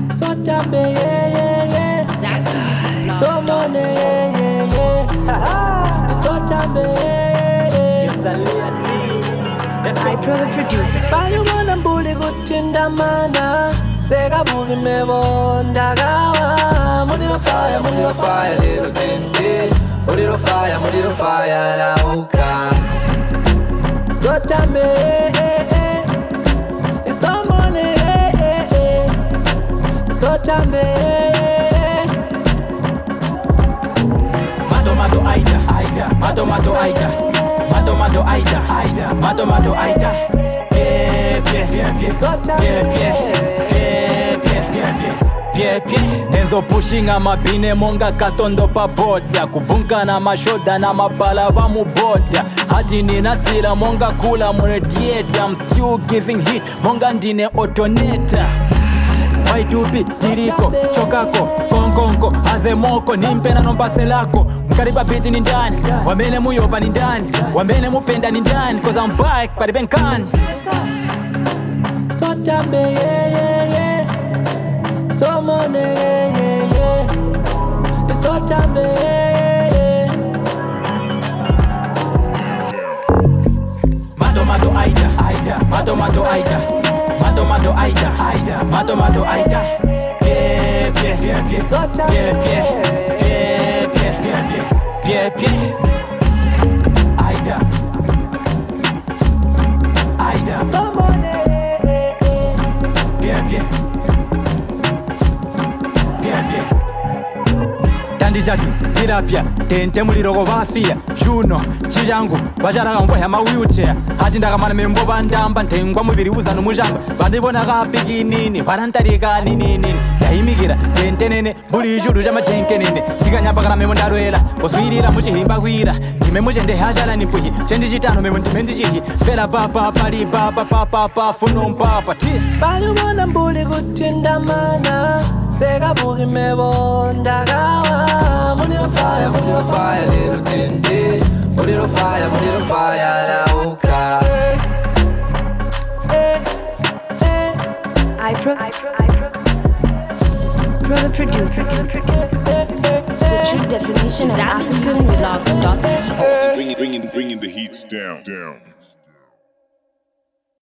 Sotambe, yeah. Someone, yeah. Sotambe, I Pro the producer. Balumana mbuli kutindamana Sega bugi mebo ndagawa Muniro fire, little tente Muniro fire, lauka Sotambe, someone, Sotambe Mado Aida, Mado Aida, Mado Aida. Nenzo pushing amabine monga katondo pa boda kubunka na mashoda na mabala va mu boda hati ninasira monga kula muredieta I'm still giving hit monga ndine otoneta Waitupi, tiriko, chokako, konkonko, azemoko, nimpena nombase lako Mkariba biti ni ndani, wamene muyopa ni ndani Wamene mupenda ni ndani, cause I'm back, pari benkan Sotambe, yeah. Someone, yeah. Sotambe, yeah. Mado Aida, Mado Aida, Tandijatu, tirapia, tente muliroko vafia Juno, chijangu, vacharaka mboya wheelchair Hati ndakamana membo vandamba, ntengwa muviri uzanu mujamba Vandibona kapikinini, varantarika nini Yaimikira, tente nene, buli chudu chama chenke nene Tikanyapakana memo ndarwela, kuswirira muchihimba kwira Ndime muchende hachala nipuhi, chendi chitano memo ndime ndichihi Fela papa, pali papa, funo mpapa Balumana mbuli kutindamana Sega bugi mebo ndagawa Muniro fire, little tente Muniro fire, lauka I Pro the producer. The true definition of AfricanMidlog.co. Bringing the heats down.